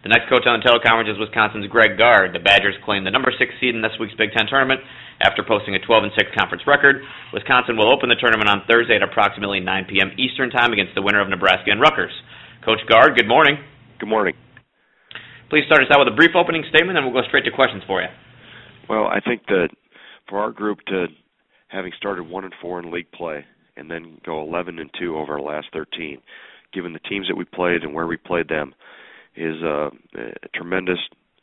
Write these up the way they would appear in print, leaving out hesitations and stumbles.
The next coach on the teleconference is Wisconsin's Greg Gard. The Badgers claim the number 6 seed in this week's Big Ten tournament after posting a 12-6 conference record. Wisconsin will open the tournament on Thursday at approximately 9 p.m. Eastern Time against the winner of Nebraska and Rutgers. Coach Gard, good morning. Good morning. Please start us out with a brief opening statement, and we'll go straight to questions for you. Well, I think that for our group to having started 1-4 in league play and then go 11-2 over our last 13, given the teams that we played and where we played them, is a tremendous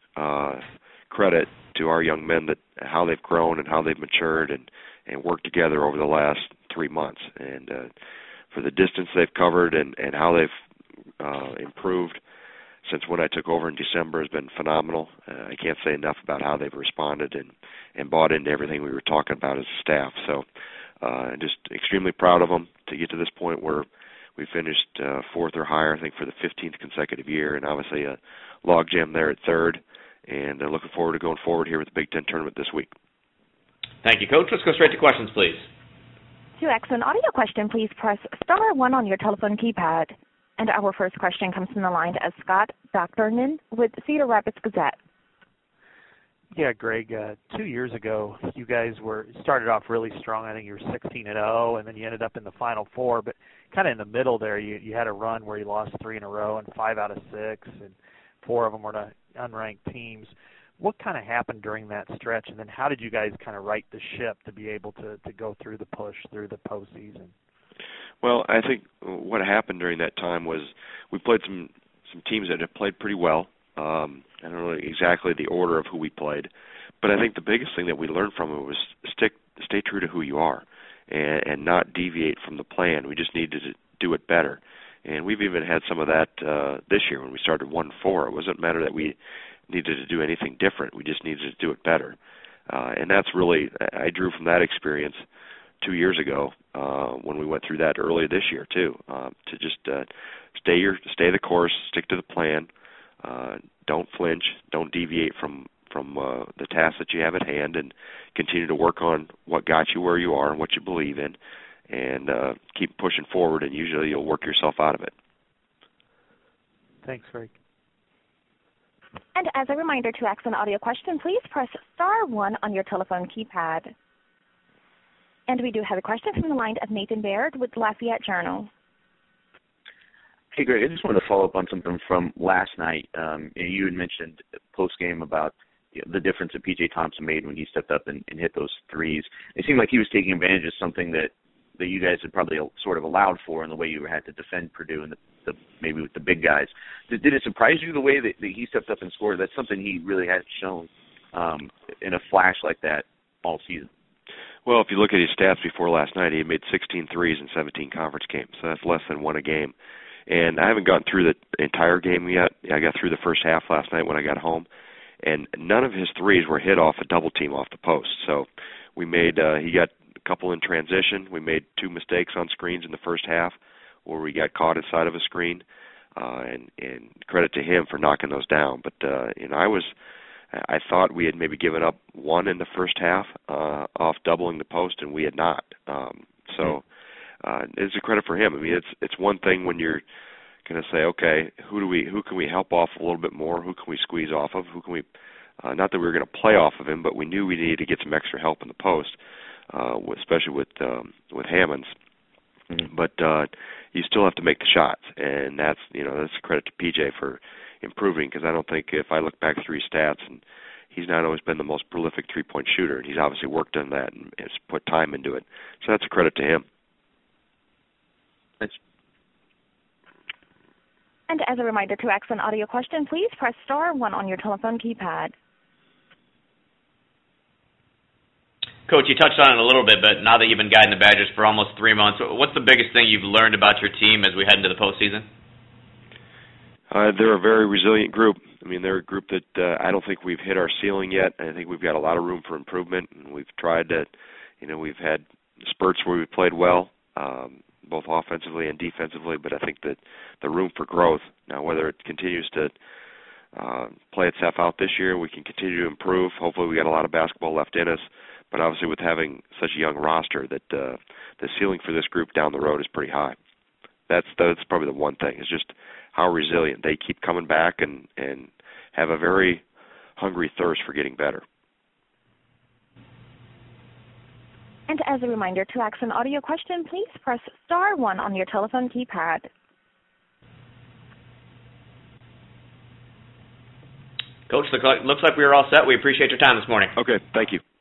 credit to our young men, that how they've grown and how they've matured and worked together over the last 3 months. And for the distance they've covered and how they've improved since when I took over in December has been phenomenal. I can't say enough about how they've responded and bought into everything we were talking about as a staff. So just extremely proud of them to get to this point where we finished fourth or higher, I think, for the 15th consecutive year, and obviously a logjam there at third. And looking forward to going forward here with the Big Ten tournament this week. Thank you, Coach. Let's go straight to questions, please. To ask an audio question, please press star 1 on your telephone keypad. And our first question comes from the line of Scott Docterman with Cedar Rapids Gazette. Yeah, Greg, 2 years ago, you guys started off really strong. I think you were 16-0, and then you ended up in the Final Four. But kind of in the middle there, you had a run where you lost 3 in a row and 5 out of 6, and 4 of them were to unranked teams. What kind of happened during that stretch, and then how did you guys kind of right the ship to be able to go through the push through the postseason? Well, I think what happened during that time was we played some teams that had played pretty well. I don't know exactly the order of who we played, but I think the biggest thing that we learned from it was stay true to who you are and not deviate from the plan. We just needed to do it better. And we've even had some of that this year when we started 1-4. It wasn't a matter that we needed to do anything different. We just needed to do it better. And that's really, I drew from that experience 2 years ago when we went through that earlier this year too, to just stay the course, stick to the plan, don't flinch, don't deviate from the task that you have at hand, and continue to work on what got you where you are and what you believe in, and keep pushing forward, and usually you'll work yourself out of it. Thanks, Greg. And as a reminder, to ask an audio question, please press star 1 on your telephone keypad. And we do have a question from the line of Nathan Baird with Lafayette Journal. Hey, Greg, I just wanted to follow up on something from last night. You had mentioned post-game about the difference that P.J. Thompson made when he stepped up and hit those threes. It seemed like he was taking advantage of something that you guys had probably sort of allowed for in the way you had to defend Purdue and maybe with the big guys. Did it surprise you the way that he stepped up and scored? That's something he really hasn't shown in a flash like that all season. Well, if you look at his stats before last night, he had made 16 threes in 17 conference games, so that's less than 1 a game. And I haven't gotten through the entire game yet. I got through the first half last night when I got home, and none of his threes were hit off a double team off the post. So we made he got a couple in transition. We made 2 mistakes on screens in the first half where we got caught inside of a screen, and credit to him for knocking those down. But I thought we had maybe given up 1 in the first half off doubling the post, and we had not. It's a credit for him. I mean, it's one thing when you're going to say, okay, who can we help off a little bit more? Who can we squeeze off of? Who can we? Not that we were going to play off of him, but we knew we needed to get some extra help in the post, especially with Hammonds. Mm-hmm. But you still have to make the shots, and that's a credit to PJ for improving, because I don't think, if I look back through his stats, and he's not always been the most prolific three-point shooter, and he's obviously worked on that and has put time into it. So that's a credit to him. Thanks. And as a reminder, to ask an audio question, please press star 1 on your telephone keypad. Coach, you touched on it a little bit, but now that you've been guiding the Badgers for almost 3 months, what's the biggest thing you've learned about your team as we head into the postseason? They're a very resilient group. I mean, they're a group that I don't think we've hit our ceiling yet. I think we've got a lot of room for improvement, and we've tried to, we've had spurts where we've played well, both offensively and defensively, but I think that the room for growth, now whether it continues to play itself out this year, we can continue to improve. Hopefully we got a lot of basketball left in us, but obviously with having such a young roster, that the ceiling for this group down the road is pretty high. That's probably the one thing, is just how resilient they keep coming back and have a very hungry thirst for getting better. And as a reminder, to ask an audio question, please press star 1 on your telephone keypad. Coach, looks like we are all set. We appreciate your time this morning. Okay, thank you.